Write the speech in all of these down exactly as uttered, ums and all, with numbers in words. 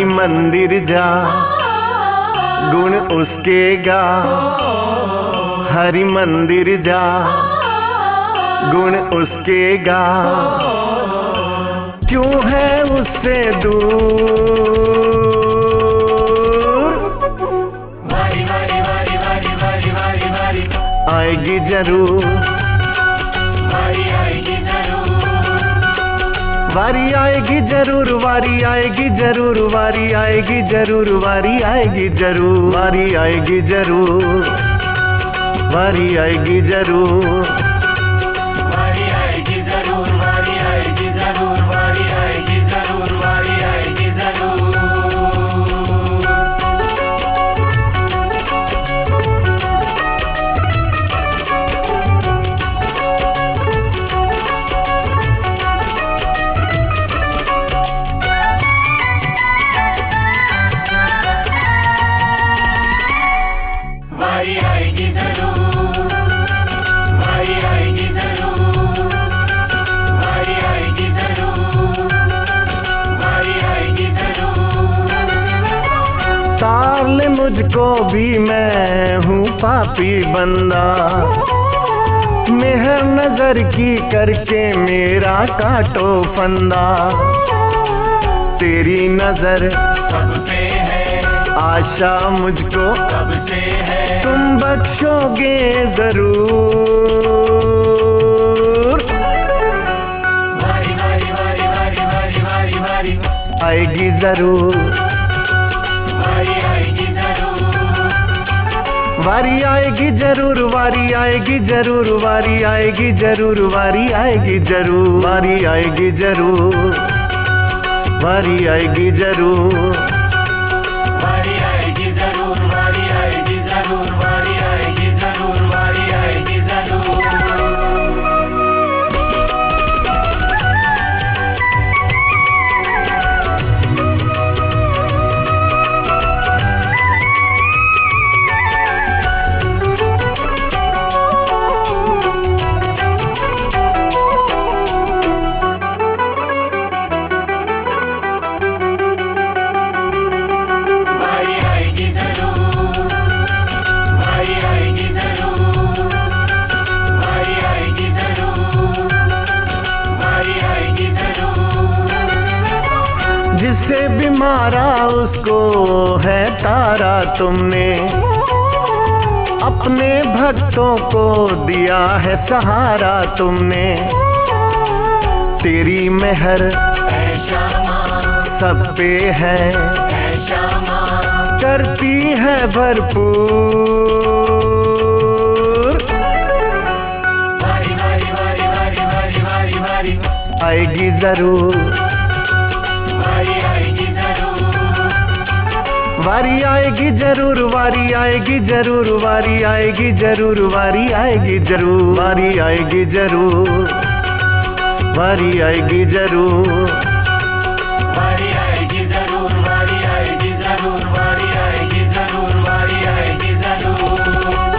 मंदिर जा, गुण उसके गा। हरि मंदिर जा, गुण उसके गा। क्यों है उससे दूर? वारी वारी वारी वारी वारी वारी वारी आएगी जरूर, वारी आएगी जरूर, वारी आएगी जरूर, वारी आएगी जरूर, वारी आएगी जरूर, वारी आएगी जरूर, वारी आएगी जरूर, वारी आएगी जरूर, वारी आएगी जरूर, वारी आएगी जरूर, वारी आएगी जरूर, वारी आएगी जरूर। वारी आएगी जरूर, वारी आएगी जरूर, वारी आएगी जरूर, वारी आएगी जरूर। तार ले मुझको भी, मैं हूँ पापी बंदा। मेहर नजर की करके मेरा काटो फंदा। तेरी नजर सब पे है, आशा मुझको सबसे है, तुम बख्शोगे जरूर। वारी वारी वारी वारी वारी वारी वारी आएगी जरूर, वारी आएगी जरूर, वारी आएगी जरूर, वारी आएगी जरूर, वारी आएगी जरूर, वारी आएगी जरूर, वारी आएगी जरूर, वारी आएगी जरूर, वारी आएगी जरूर, वारी आएगी जरूर, वारी आएगी जरूर, वारी आएगी जरूर। वारी आएगी जरूर, वारी आएगी जरूर, वारी आएगी जरूर, वारी आएगी जरूर। जिससे भी मारा उसको है तारा तुमने। अपने भक्तों को दिया है सहारा तुमने। तेरी मेहर ऐ श्यामा, सब पे है, ऐ श्यामा, करती है भरपूर। वारी वारी वारी वारी वारी वारी वारी आएगी जरूर, वारी आएगी जरूर, वारी आएगी जरूर, वारी आएगी जरूर, वारी आएगी जरूर, वारी आएगी जरूर, वारी आएगी जरूर, वारी आएगी जरूर, वारी आएगी जरूर, वारी आएगी जरूर, वारी आएगी जरूर, वारी आएगी जरूर।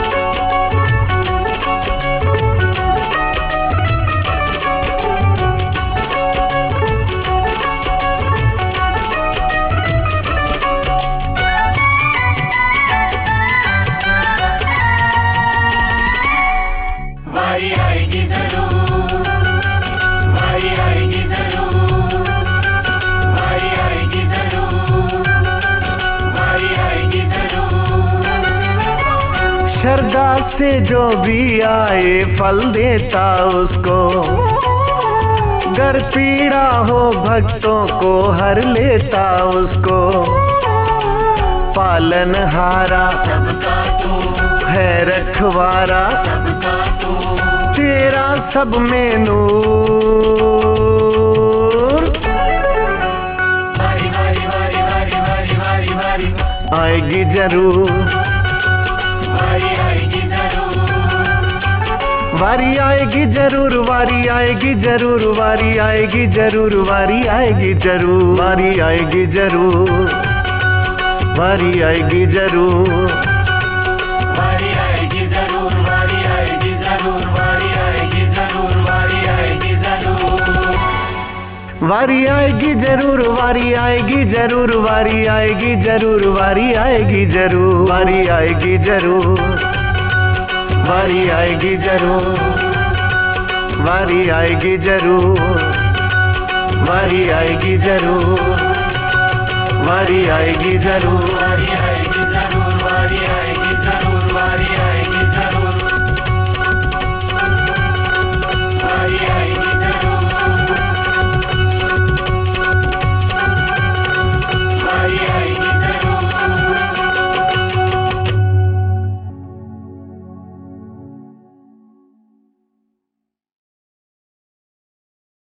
वारी आएगी जरूर, वारी आएगी जरूर, वारी आएगी जरूर, वारी आएगी जरूर। श्रद्धा से जो भी आए फल देता उसको। गर पीड़ा हो भक्तों को हर लेता उसको। पालनहारा सबका तू है रखवारा, सबका तू तेरा सब में नूर। वारी वारी वारी वारी वारी वारी वारी आएगी जरूर, वारी आएगी जरूर, वारी आएगी जरूर, वारी आएगी जरूर, वारी आएगी जरूर, वारी आएगी जरूर, वारी आएगी जरूर, वारी आएगी जरूर, वारी आएगी जरूर, वारी आएगी जरूर, वारी आएगी जरूर, वारी आएगी जरूर। वारी आएगी जरूर, वारी आएगी जरूर, वारी आएगी जरूर, वारी आएगी जरूर, वारी आएगी जरूर, वारी आएगी जरूर, वारी आएगी जरूर, वारी आएगी जरूर, वारी आएगी जरूर, वारी आएगी जरूर, वारी आएगी जरूर।